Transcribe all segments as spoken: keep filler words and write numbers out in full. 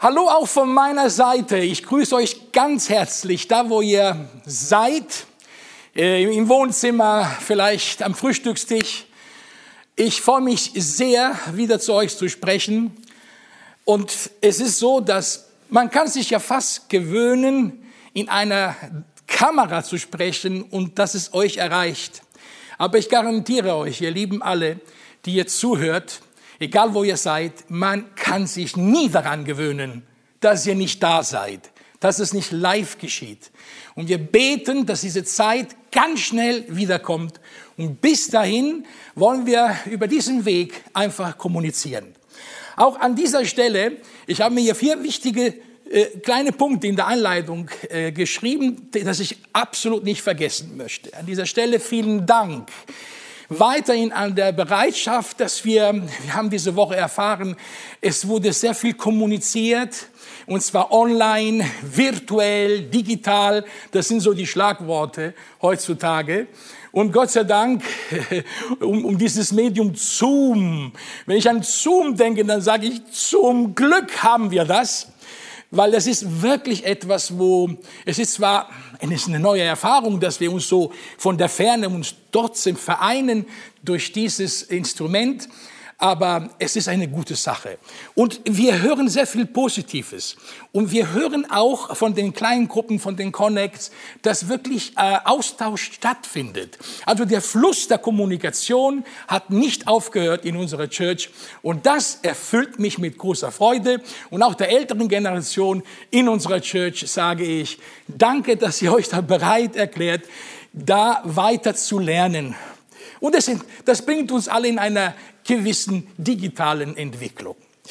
Hallo auch von meiner Seite. Ich grüße euch ganz herzlich, da wo ihr seid, äh, im Wohnzimmer, vielleicht am Frühstückstisch. Ich freue mich sehr, wieder zu euch zu sprechen. Und es ist so, dass man kann sich ja fast gewöhnen, in einer Kamera zu sprechen und dass es euch erreicht. Aber ich garantiere euch, ihr Lieben alle, die ihr zuhört, egal wo ihr seid, man kann sich nie daran gewöhnen, dass ihr nicht da seid, dass es nicht live geschieht. Und wir beten, dass diese Zeit ganz schnell wiederkommt. Und bis dahin wollen wir über diesen Weg einfach kommunizieren. Auch an dieser Stelle, ich habe mir hier vier wichtige äh, kleine Punkte in der Einleitung äh, geschrieben, dass ich absolut nicht vergessen möchte. An dieser Stelle vielen Dank. Weiterhin an der Bereitschaft, dass wir, wir haben diese Woche erfahren, es wurde sehr viel kommuniziert, und zwar online, virtuell, digital, das sind so die Schlagworte heutzutage. Und Gott sei Dank um, um dieses Medium Zoom. Wenn ich an Zoom denke, dann sage ich, zum Glück haben wir das. Weil das ist wirklich etwas, wo, es ist zwar, es ist eine neue Erfahrung, dass wir uns so von der Ferne uns trotzdem vereinen durch dieses Instrument, aber es ist eine gute Sache. Und wir hören sehr viel Positives. Und wir hören auch von den kleinen Gruppen, von den Connects, dass wirklich äh, Austausch stattfindet. Also der Fluss der Kommunikation hat nicht aufgehört in unserer Church. Und das erfüllt mich mit großer Freude. Und auch der älteren Generation in unserer Church sage ich, danke, dass ihr euch da bereit erklärt, da weiter zu lernen. Und das, sind, das bringt uns alle in einer gewissen digitalen Entwicklung.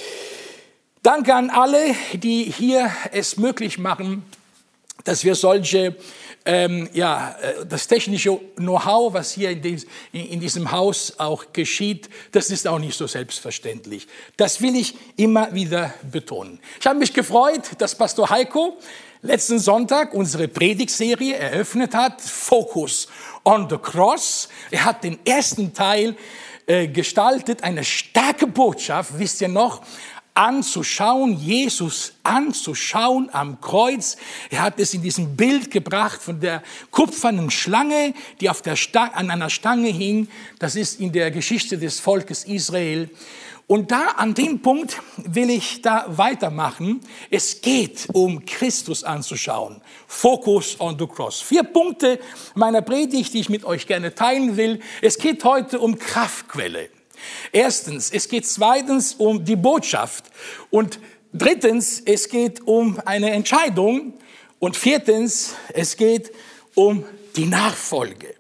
Danke an alle, die hier es möglich machen, dass wir solche, ähm, ja, das technische Know-how, was hier in, des, in diesem Haus auch geschieht, das ist auch nicht so selbstverständlich. Das will ich immer wieder betonen. Ich habe mich gefreut, dass Pastor Heiko letzten Sonntag unsere Predigtserie eröffnet hat, Focus on the Cross. Er hat den ersten Teil äh, gestaltet, eine starke Botschaft, wisst ihr noch, anzuschauen, Jesus anzuschauen am Kreuz. Er hat es in diesem Bild gebracht von der kupfernen Schlange, die auf der Stange, an einer Stange hing. Das ist in der Geschichte des Volkes Israel. Und da, an dem Punkt will ich da weitermachen. Es geht um Christus anzuschauen. Focus on the cross. Vier Punkte meiner Predigt, die ich mit euch gerne teilen will. Es geht heute um Kraftquelle. Erstens, es geht zweitens um die Botschaft. Und drittens, es geht um eine Entscheidung. Und viertens, es geht um die Nachfolge.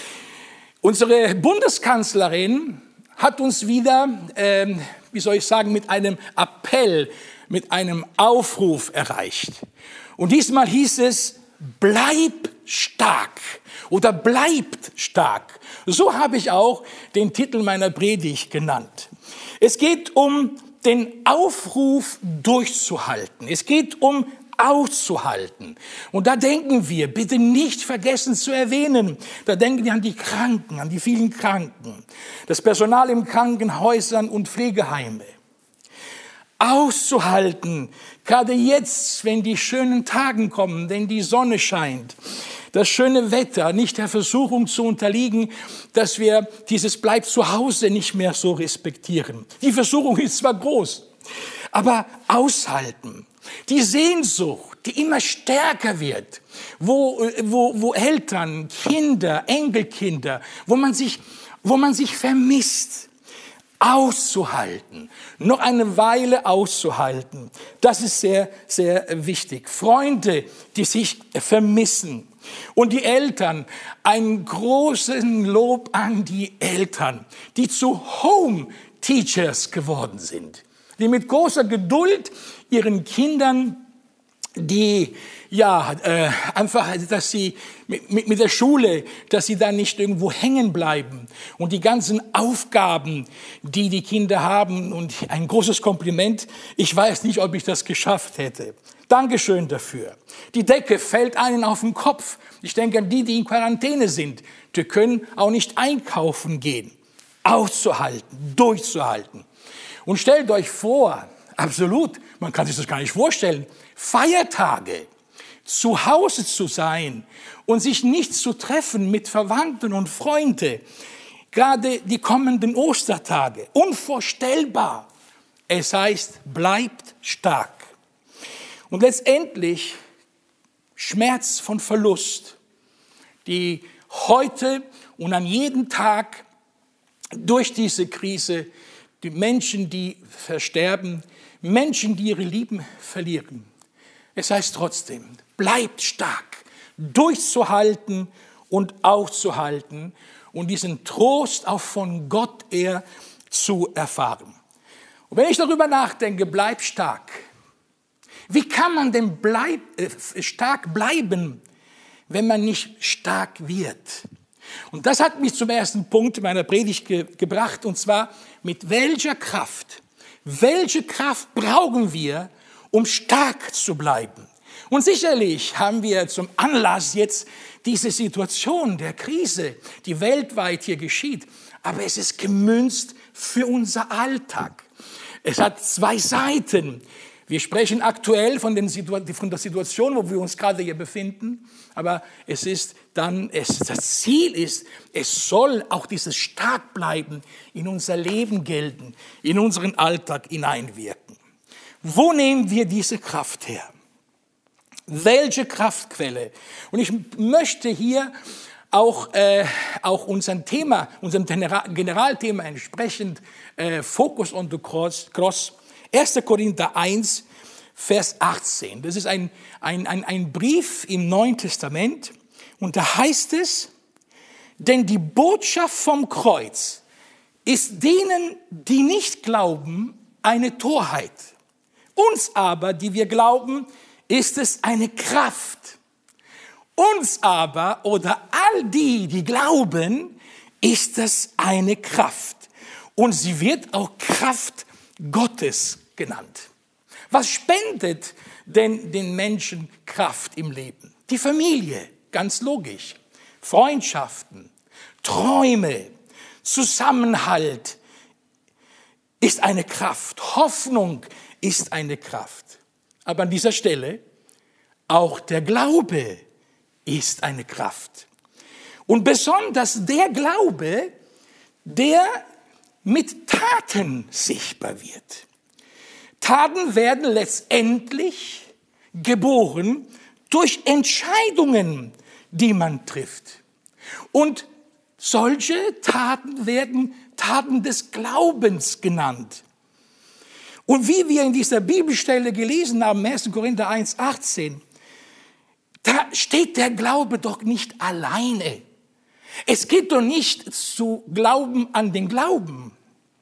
Unsere Bundeskanzlerin hat uns wieder, ähm, wie soll ich sagen, mit einem Appell, mit einem Aufruf erreicht. Und diesmal hieß es, bleib stark oder bleibt stark. So habe ich auch den Titel meiner Predigt genannt. Es geht um den Aufruf durchzuhalten. Es geht um auszuhalten. Und da denken wir, bitte nicht vergessen zu erwähnen, da denken wir an die Kranken, an die vielen Kranken, das Personal in Krankenhäusern und Pflegeheime. Auszuhalten, gerade jetzt, wenn die schönen Tage kommen, wenn die Sonne scheint, das schöne Wetter, nicht der Versuchung zu unterliegen, dass wir dieses Bleib zu Hause nicht mehr so respektieren. Die Versuchung ist zwar groß, aber aushalten. Die Sehnsucht, die immer stärker wird, wo, wo, wo Eltern, Kinder, Enkelkinder, wo man sich, wo man sich vermisst, auszuhalten, noch eine Weile auszuhalten. Das ist sehr, sehr wichtig. Freunde, die sich vermissen. Und die Eltern, einen großen Lob an die Eltern, die zu Home Teachers geworden sind, die mit großer Geduld ihren Kindern, die ja äh, einfach, dass sie mit, mit, mit der Schule, dass sie da nicht irgendwo hängen bleiben und die ganzen Aufgaben, die die Kinder haben, und ein großes Kompliment. Ich weiß nicht, ob ich das geschafft hätte. Dankeschön dafür. Die Decke fällt einen auf den Kopf. Ich denke an die, die in Quarantäne sind. Die können auch nicht einkaufen gehen. Auszuhalten, durchzuhalten. Und stellt euch vor, Absolut, man kann sich das gar nicht vorstellen. Feiertage, zu Hause zu sein und sich nicht zu treffen mit Verwandten und Freunden, gerade die kommenden Ostertage, unvorstellbar. Es heißt, bleibt stark. Und letztendlich Schmerz von Verlust, die heute und an jedem Tag durch diese Krise, die Menschen, die versterben, Menschen, die ihre Lieben verlieren. Es heißt trotzdem, bleibt stark, durchzuhalten und auszuhalten und diesen Trost auch von Gott her zu erfahren. Und wenn ich darüber nachdenke, bleib stark. Wie kann man denn bleib, äh, stark bleiben, wenn man nicht stark wird? Und das hat mich zum ersten Punkt meiner Predigt ge- gebracht, und zwar, mit welcher Kraft, welche Kraft brauchen wir, um stark zu bleiben? Und sicherlich haben wir zum Anlass jetzt diese Situation der Krise, die weltweit hier geschieht, aber es ist gemünzt für unser Alltag. Es hat zwei Seiten. Wir sprechen aktuell von, den Situ- von der Situation, wo wir uns gerade hier befinden, aber es ist dann, es, das Ziel ist, es soll auch dieses Starkbleiben in unser Leben gelten, in unseren Alltag hineinwirken. Wo nehmen wir diese Kraft her? Welche Kraftquelle? Und ich möchte hier auch, äh, auch unserem Thema, unserem Generalthema entsprechend äh, Focus on the Cross, Cross erster Korinther eins, Vers achtzehn. Das ist ein, ein, ein, ein Brief im Neuen Testament. Und da heißt es, denn die Botschaft vom Kreuz ist denen, die nicht glauben, eine Torheit. Uns aber, die wir glauben, ist es eine Kraft. Uns aber oder all die, die glauben, ist es eine Kraft. Und sie wird auch Kraft Gottes genannt. Was spendet denn den Menschen Kraft im Leben? Die Familie, ganz logisch. Freundschaften, Träume, Zusammenhalt ist eine Kraft. Hoffnung ist eine Kraft. Aber an dieser Stelle, auch der Glaube ist eine Kraft. Und besonders der Glaube, der mit Taten sichtbar wird. Taten werden letztendlich geboren durch Entscheidungen, die man trifft. Und solche Taten werden Taten des Glaubens genannt. Und wie wir in dieser Bibelstelle gelesen haben, erster Korinther eins, achtzehn, da steht der Glaube doch nicht alleine. Es geht doch nicht zu Glauben an den Glauben,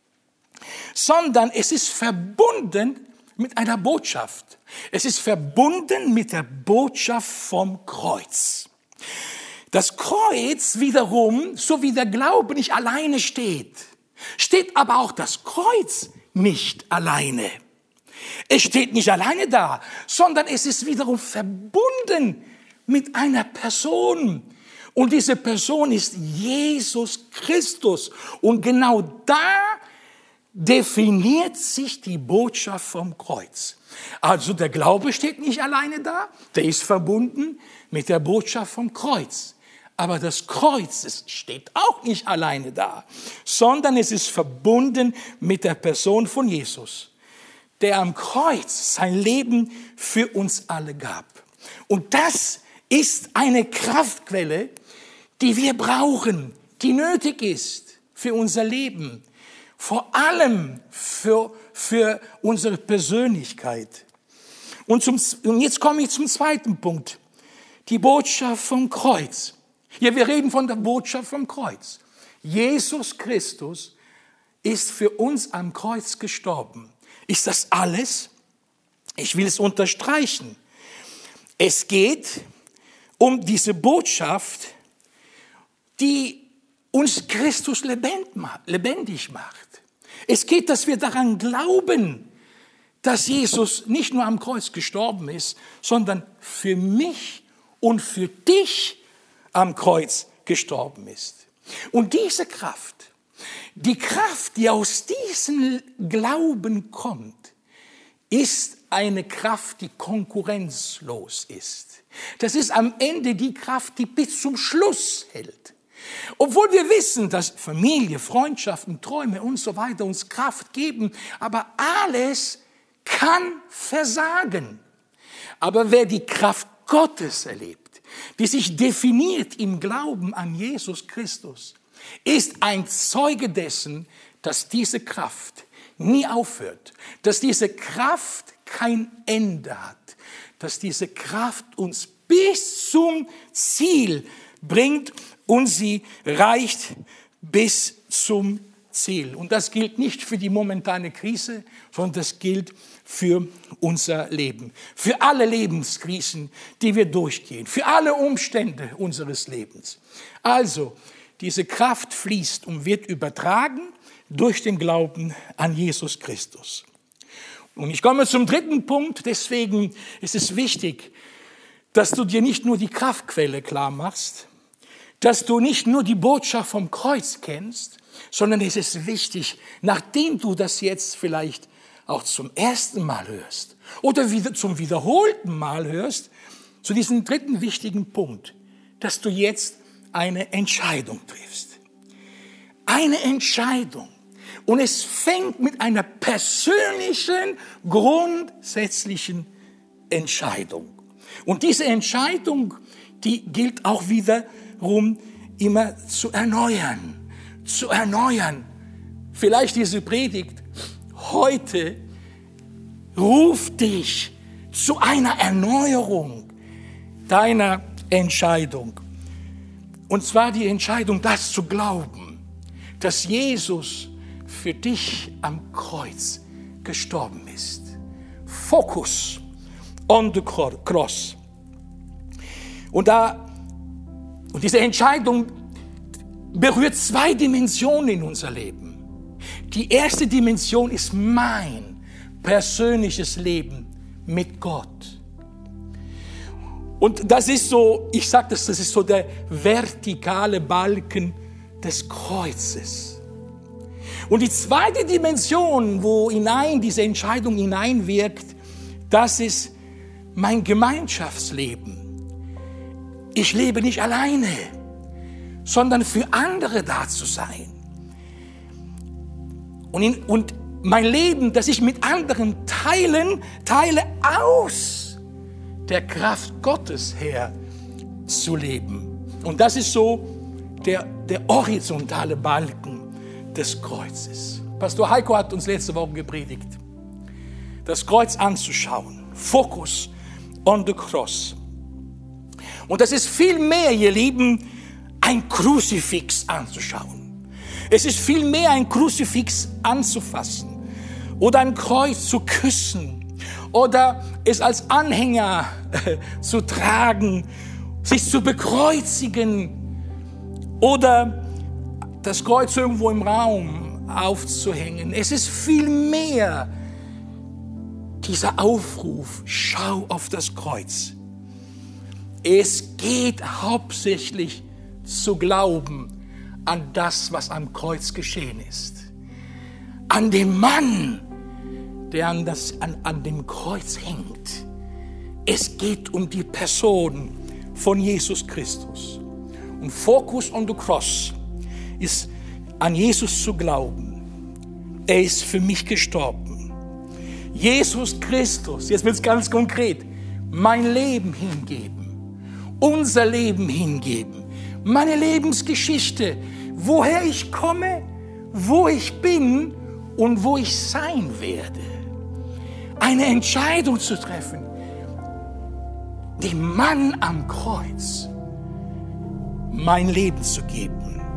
sondern es ist verbunden mit einer Botschaft. Es ist verbunden mit der Botschaft vom Kreuz. Das Kreuz wiederum, so wie der Glaube nicht alleine steht, steht aber auch das Kreuz nicht alleine. Es steht nicht alleine da, sondern es ist wiederum verbunden mit einer Person. Und diese Person ist Jesus Christus. Und genau da definiert sich die Botschaft vom Kreuz. Also der Glaube steht nicht alleine da, der ist verbunden mit der Botschaft vom Kreuz. Aber das Kreuz steht auch nicht alleine da, sondern es ist verbunden mit der Person von Jesus, der am Kreuz sein Leben für uns alle gab. Und das ist eine Kraftquelle, die wir brauchen, die nötig ist für unser Leben, vor allem für, für unsere Persönlichkeit. Und, zum, und jetzt komme ich zum zweiten Punkt, die Botschaft vom Kreuz. Ja, wir reden von der Botschaft vom Kreuz. Jesus Christus ist für uns am Kreuz gestorben. Ist das alles? Ich will es unterstreichen. Es geht um diese Botschaft, die uns Christus lebendig macht. Es geht, dass wir daran glauben, dass Jesus nicht nur am Kreuz gestorben ist, sondern für mich und für dich am Kreuz gestorben ist. Und diese Kraft, die Kraft, die aus diesem Glauben kommt, ist eine Kraft, die konkurrenzlos ist. Das ist am Ende die Kraft, die bis zum Schluss hält. Obwohl wir wissen, dass Familie, Freundschaften, Träume und so weiter uns Kraft geben, aber alles kann versagen. Aber wer die Kraft Gottes erlebt, die sich definiert im Glauben an Jesus Christus, ist ein Zeuge dessen, dass diese Kraft nie aufhört, dass diese Kraft kein Ende hat, dass diese Kraft uns bis zum Ziel bringt und sie reicht bis zum Ziel. Und das gilt nicht für die momentane Krise, sondern das gilt für unser Leben, für alle Lebenskrisen, die wir durchgehen, für alle Umstände unseres Lebens. Also, diese Kraft fließt und wird übertragen durch den Glauben an Jesus Christus. Und ich komme zum dritten Punkt, deswegen ist es wichtig, dass du dir nicht nur die Kraftquelle klar machst, dass du nicht nur die Botschaft vom Kreuz kennst, sondern es ist wichtig, nachdem du das jetzt vielleicht auch zum ersten Mal hörst oder wieder zum wiederholten Mal hörst, zu diesem dritten wichtigen Punkt, dass du jetzt eine Entscheidung triffst. Eine Entscheidung. Und es fängt mit einer persönlichen, grundsätzlichen Entscheidung. Und diese Entscheidung, die gilt auch wiederum immer zu erneuern. Zu erneuern. Vielleicht diese Predigt heute ruft dich zu einer Erneuerung deiner Entscheidung. Und zwar die Entscheidung, das zu glauben, dass Jesus für dich am Kreuz gestorben ist. Focus on the cross. Und, da, und diese Entscheidung berührt zwei Dimensionen in unser Leben. Die erste Dimension ist mein persönliches Leben mit Gott. Und das ist so, ich sage das, das ist so der vertikale Balken des Kreuzes. Und die zweite Dimension, wo hinein diese Entscheidung hineinwirkt, das ist mein Gemeinschaftsleben. Ich lebe nicht alleine, sondern für andere da zu sein. Und, in, und mein Leben, das ich mit anderen teilen, teile aus der Kraft Gottes her zu leben. Und das ist so der, der horizontale Balken des Kreuzes. Pastor Heiko hat uns letzte Woche gepredigt, das Kreuz anzuschauen. Focus on the cross. Und das ist viel mehr, ihr Lieben, ein Kruzifix anzuschauen. Es ist viel mehr, ein Kruzifix anzufassen oder ein Kreuz zu küssen oder es als Anhänger äh, zu tragen, sich zu bekreuzigen oder das Kreuz irgendwo im Raum aufzuhängen. Es ist viel mehr dieser Aufruf, schau auf das Kreuz. Es geht hauptsächlich zu glauben an das, was am Kreuz geschehen ist. An den Mann, der an, das, an, an dem Kreuz hängt. Es geht um die Person von Jesus Christus. Und Focus on the Cross ist, an Jesus zu glauben. Er ist für mich gestorben. Jesus Christus, jetzt wird es ganz konkret, mein Leben hingeben, unser Leben hingeben, meine Lebensgeschichte, woher ich komme, wo ich bin und wo ich sein werde. Eine Entscheidung zu treffen, dem Mann am Kreuz mein Leben zu geben.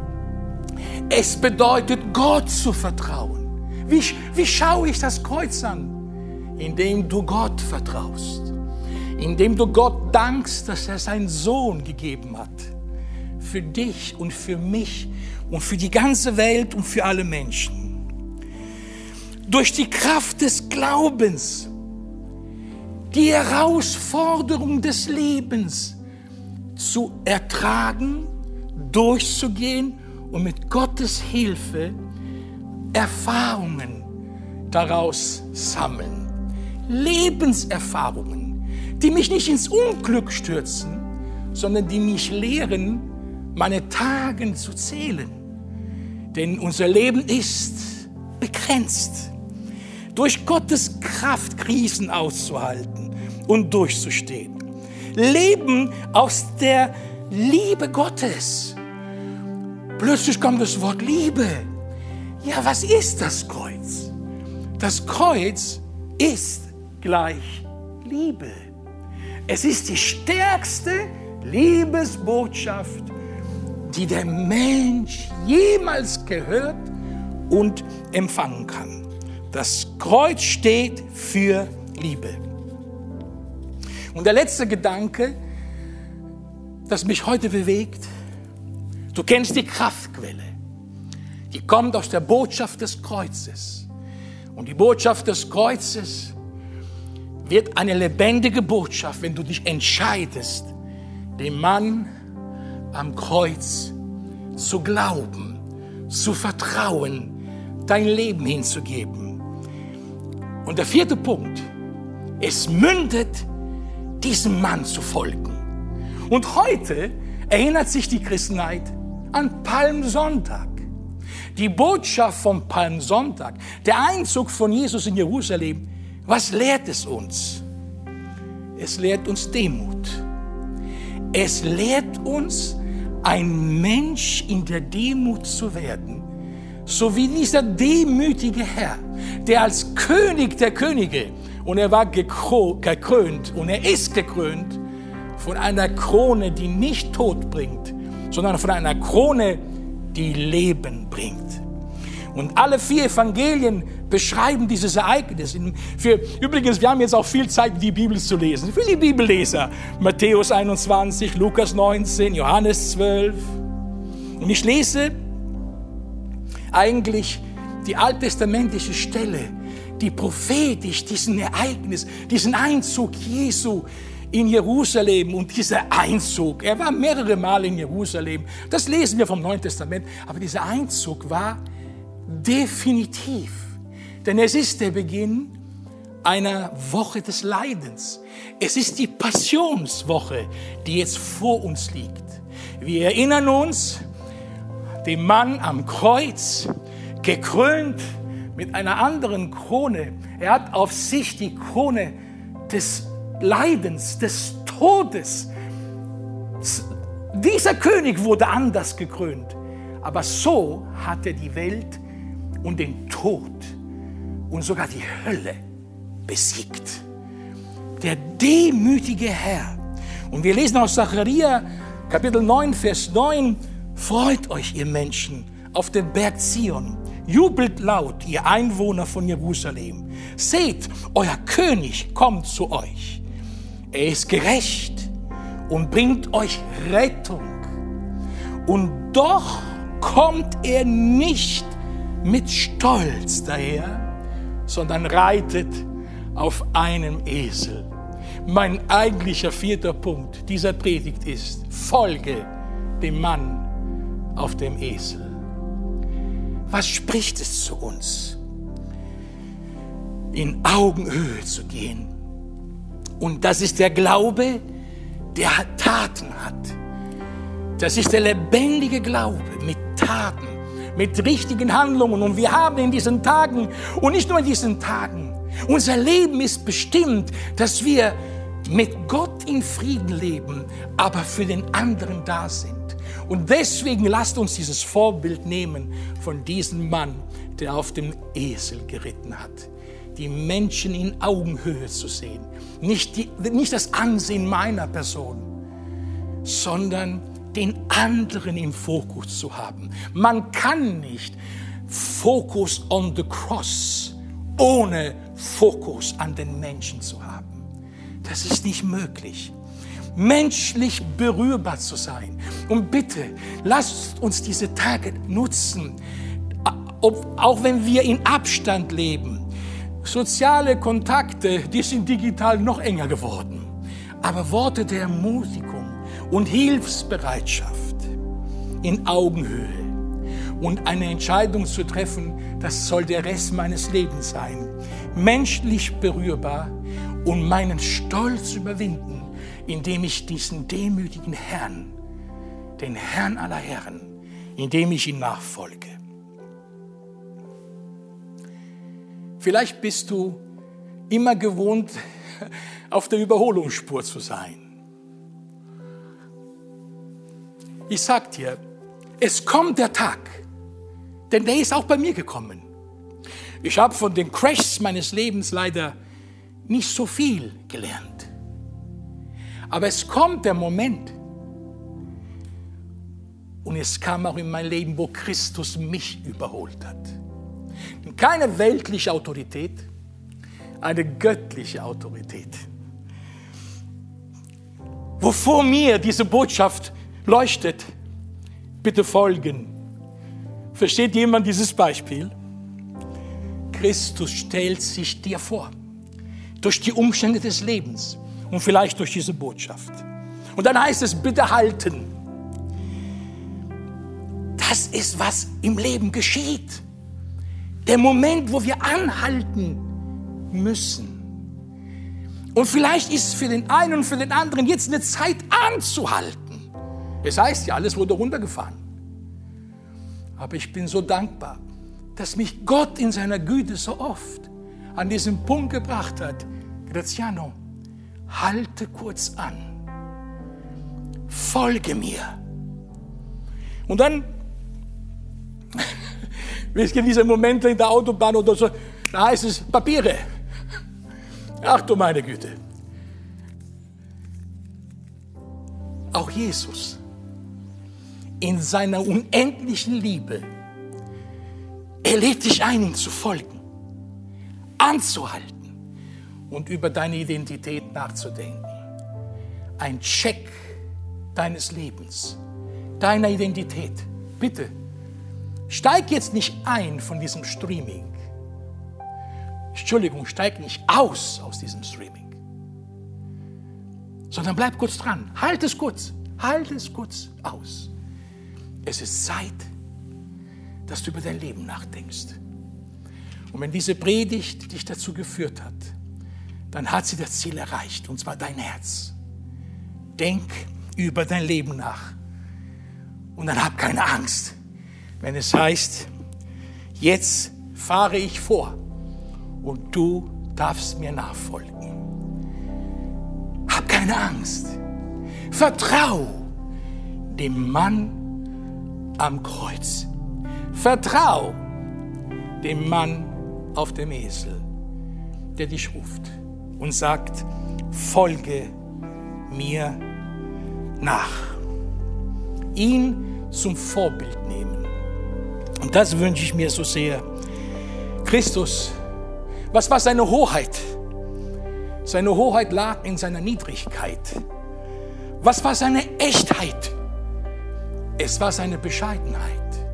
Es bedeutet, Gott zu vertrauen. Wie, wie schaue ich das Kreuz an? Indem du Gott vertraust. Indem du Gott dankst, dass er seinen Sohn gegeben hat. Für dich und für mich und für die ganze Welt und für alle Menschen. Durch die Kraft des Glaubens, die Herausforderung des Lebens zu ertragen, durchzugehen und mit Gottes Hilfe Erfahrungen daraus sammeln. Lebenserfahrungen, die mich nicht ins Unglück stürzen, sondern die mich lehren, meine Tage zu zählen. Denn unser Leben ist begrenzt. Durch Gottes Kraft Krisen auszuhalten und durchzustehen. Leben aus der Liebe Gottes. Plötzlich kommt das Wort Liebe. Ja, was ist das Kreuz? Das Kreuz ist gleich Liebe. Es ist die stärkste Liebesbotschaft, die der Mensch jemals gehört und empfangen kann. Das Kreuz steht für Liebe. Und der letzte Gedanke, das mich heute bewegt, du kennst die Kraftquelle. Die kommt aus der Botschaft des Kreuzes. Und die Botschaft des Kreuzes wird eine lebendige Botschaft, wenn du dich entscheidest, dem Mann am Kreuz zu glauben, zu vertrauen, dein Leben hinzugeben. Und der vierte Punkt, es mündet, diesem Mann zu folgen. Und heute erinnert sich die Christenheit an Palmsonntag. Die Botschaft vom Palmsonntag, der Einzug von Jesus in Jerusalem, was lehrt es uns? Es lehrt uns Demut. Es lehrt uns, ein Mensch in der Demut zu werden, so wie dieser demütige Herr, der als König der Könige, und er war gekrönt und er ist gekrönt von einer Krone, die nicht Tod bringt, sondern von einer Krone, die Leben bringt. Und alle vier Evangelien beschreiben dieses Ereignis. Für, übrigens, wir haben jetzt auch viel Zeit, die Bibel zu lesen. Für die Bibelleser. Matthäus einundzwanzig, Lukas neunzehn, Johannes zwölf. Und ich lese eigentlich die alttestamentliche Stelle, die prophetisch diesen Ereignis, diesen Einzug Jesu in Jerusalem und dieser Einzug, er war mehrere Mal in Jerusalem, das lesen wir vom Neuen Testament, aber dieser Einzug war definitiv, denn es ist der Beginn einer Woche des Leidens. Es ist die Passionswoche, die jetzt vor uns liegt. Wir erinnern uns, den Mann am Kreuz, gekrönt mit einer anderen Krone. Er hat auf sich die Krone des Leidens, des Todes. Dieser König wurde anders gekrönt. Aber so hat er die Welt und den Tod und sogar die Hölle besiegt. Der demütige Herr. Und wir lesen aus Sacharja, Kapitel neun, Vers neun. Freut euch, ihr Menschen, auf den Berg Zion. Jubelt laut, ihr Einwohner von Jerusalem. Seht, euer König kommt zu euch. Er ist gerecht und bringt euch Rettung. Und doch kommt er nicht mit Stolz daher, sondern reitet auf einem Esel. Mein eigentlicher vierter Punkt dieser Predigt ist, folge dem Mann auf dem Esel. Was spricht es zu uns? In Augenhöhe zu gehen. Und das ist der Glaube, der Taten hat. Das ist der lebendige Glaube mit Taten, mit richtigen Handlungen. Und wir haben in diesen Tagen, und nicht nur in diesen Tagen, unser Leben ist bestimmt, dass wir mit Gott in Frieden leben, aber für den anderen da sind. Und deswegen lasst uns dieses Vorbild nehmen von diesem Mann, der auf dem Esel geritten hat. Die Menschen in Augenhöhe zu sehen. Nicht, die, nicht das Ansehen meiner Person, sondern den anderen im Fokus zu haben. Man kann nicht Fokus on the cross, ohne Fokus an den Menschen zu haben. Das ist nicht möglich. Menschlich berührbar zu sein. Und bitte, lasst uns diese Tage nutzen, auch wenn wir in Abstand leben. Soziale Kontakte, die sind digital noch enger geworden. Aber Worte der Ermutigung und Hilfsbereitschaft in Augenhöhe und eine Entscheidung zu treffen, das soll der Rest meines Lebens sein. Menschlich berührbar, und meinen Stolz überwinden, indem ich diesen demütigen Herrn, den Herrn aller Herren, indem ich ihm nachfolge. Vielleicht bist du immer gewohnt, auf der Überholungsspur zu sein. Ich sag dir, es kommt der Tag, denn der ist auch bei mir gekommen. Ich habe von den Crashs meines Lebens leider nicht so viel gelernt. Aber es kommt der Moment, und es kam auch in mein Leben, wo Christus mich überholt hat. Keine weltliche Autorität, eine göttliche Autorität. Wo vor mir diese Botschaft leuchtet, bitte folgen. Versteht jemand dieses Beispiel? Christus stellt sich dir vor, durch die Umstände des Lebens und vielleicht durch diese Botschaft. Und dann heißt es, bitte halten. Das ist, was im Leben geschieht. Der Moment, wo wir anhalten müssen. Und vielleicht ist es für den einen und für den anderen jetzt eine Zeit anzuhalten. Es heißt ja, alles wurde runtergefahren. Aber ich bin so dankbar, dass mich Gott in seiner Güte so oft an diesen Punkt gebracht hat. Graziano, halte kurz an. Folge mir. Und dann, wisst ihr, diese Momente in der Autobahn oder so, da heißt es Papiere. Ach du meine Güte. Auch Jesus in seiner unendlichen Liebe, er lädt dich ein, ihm zu folgen, anzuhalten und über deine Identität nachzudenken. Ein Check deines Lebens, deiner Identität. Bitte, steig jetzt nicht ein von diesem Streaming. Entschuldigung, steig nicht aus aus diesem Streaming, sondern bleib kurz dran. Halt es kurz, halt es kurz aus. Es ist Zeit, dass du über dein Leben nachdenkst. Und wenn diese Predigt dich dazu geführt hat, dann hat sie das Ziel erreicht, und zwar dein Herz. Denk über dein Leben nach und dann hab keine Angst, wenn es heißt, jetzt fahre ich vor und du darfst mir nachfolgen. Hab keine Angst. Vertrau dem Mann am Kreuz. Vertrau dem Mann auf dem Esel, der dich ruft und sagt, folge mir nach. Ihn zum Vorbild nehmen. Und das wünsche ich mir so sehr. Christus, was war seine Hoheit? Seine Hoheit lag in seiner Niedrigkeit. Was war seine Echtheit? Es war seine Bescheidenheit.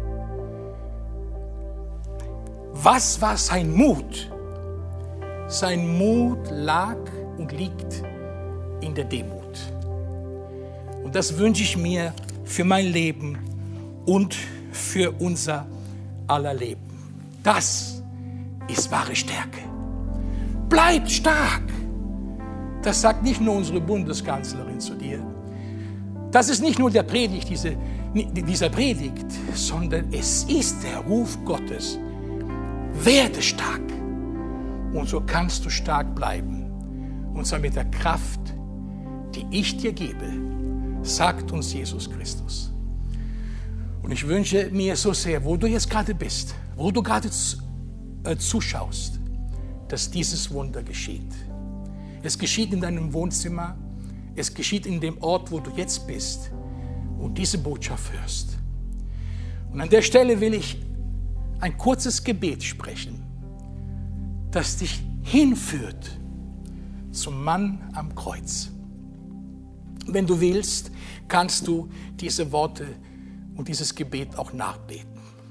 Was war sein Mut? Sein Mut lag und liegt in der Demut. Und das wünsche ich mir für mein Leben und für unser aller Leben. Das ist wahre Stärke. Bleibt stark. Das sagt nicht nur unsere Bundeskanzlerin zu dir. Das ist nicht nur der Predigt, diese, dieser Predigt, sondern es ist der Ruf Gottes. Werde stark. Und so kannst du stark bleiben. Und zwar mit der Kraft, die ich dir gebe, sagt uns Jesus Christus. Und ich wünsche mir so sehr, wo du jetzt gerade bist, wo du gerade zuschaust, dass dieses Wunder geschieht. Es geschieht in deinem Wohnzimmer, es geschieht in dem Ort, wo du jetzt bist und diese Botschaft hörst. Und an der Stelle will ich ein kurzes Gebet sprechen, das dich hinführt zum Mann am Kreuz. Wenn du willst, kannst du diese Worte und dieses Gebet auch nachbeten.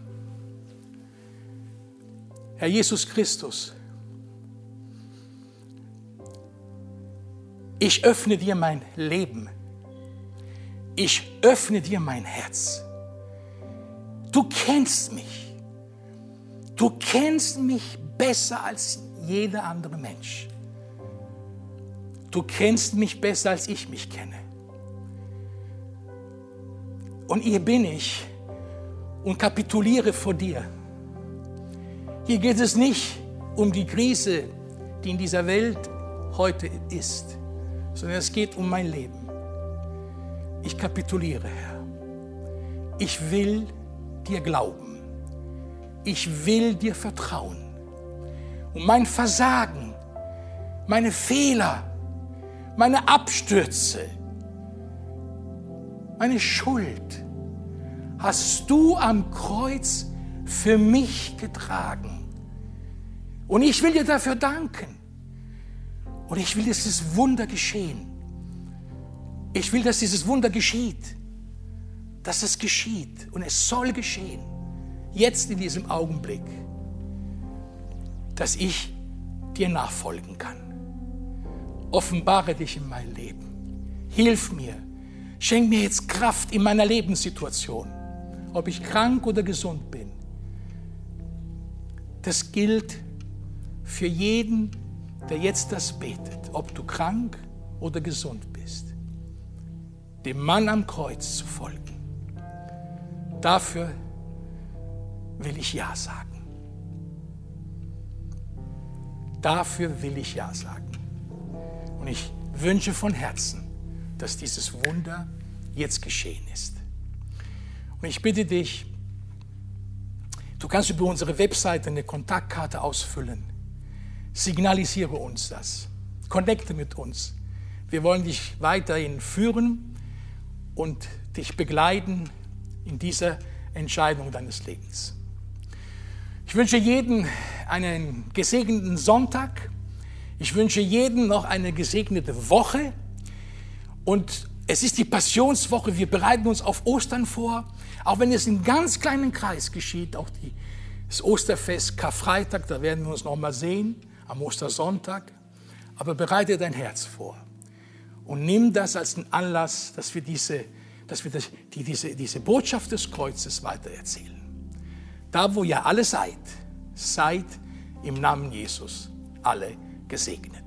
Herr Jesus Christus, ich öffne dir mein Leben. Ich öffne dir mein Herz. Du kennst mich. Du kennst mich besser als jeder andere Mensch. du kennst mich besser, als ich mich kenne. Und hier bin ich und kapituliere vor dir. Hier geht es nicht um die Krise, die in dieser Welt heute ist, sondern es geht um mein Leben. Ich kapituliere, Herr. Ich will dir glauben. Ich will dir vertrauen. Und mein Versagen, meine Fehler, meine Abstürze, meine Schuld hast du am Kreuz für mich getragen. Und ich will dir dafür danken. Und ich will, dass dieses Wunder geschehen. Ich will, dass dieses Wunder geschieht. Dass es geschieht. Und es soll geschehen. Jetzt in diesem Augenblick. Dass ich dir nachfolgen kann. Offenbare dich in mein Leben. Hilf mir. Schenk mir jetzt Kraft in meiner Lebenssituation. Ob ich krank oder gesund bin. Das gilt für jeden, der jetzt das betet. Ob du krank oder gesund bist. Dem Mann am Kreuz zu folgen. Dafür will ich Ja sagen. Dafür will ich Ja sagen. Und ich wünsche von Herzen, dass dieses Wunder jetzt geschehen ist. Und ich bitte dich, du kannst über unsere Webseite eine Kontaktkarte ausfüllen. Signalisiere uns das. Connecte mit uns. Wir wollen dich weiterhin führen und dich begleiten in dieser Entscheidung deines Lebens. Ich wünsche jedem einen gesegneten Sonntag. Ich wünsche jedem noch eine gesegnete Woche. Und es ist die Passionswoche. Wir bereiten uns auf Ostern vor. Auch wenn es in ganz kleinen Kreis geschieht. Auch die, das Osterfest, Karfreitag, da werden wir uns noch mal sehen. Am Ostersonntag. Aber bereite dein Herz vor. Und nimm das als einen Anlass, dass wir diese, dass wir das, die, diese, diese Botschaft des Kreuzes weitererzählen. Da, wo ihr alle seid, seid im Namen Jesus alle gesegnet.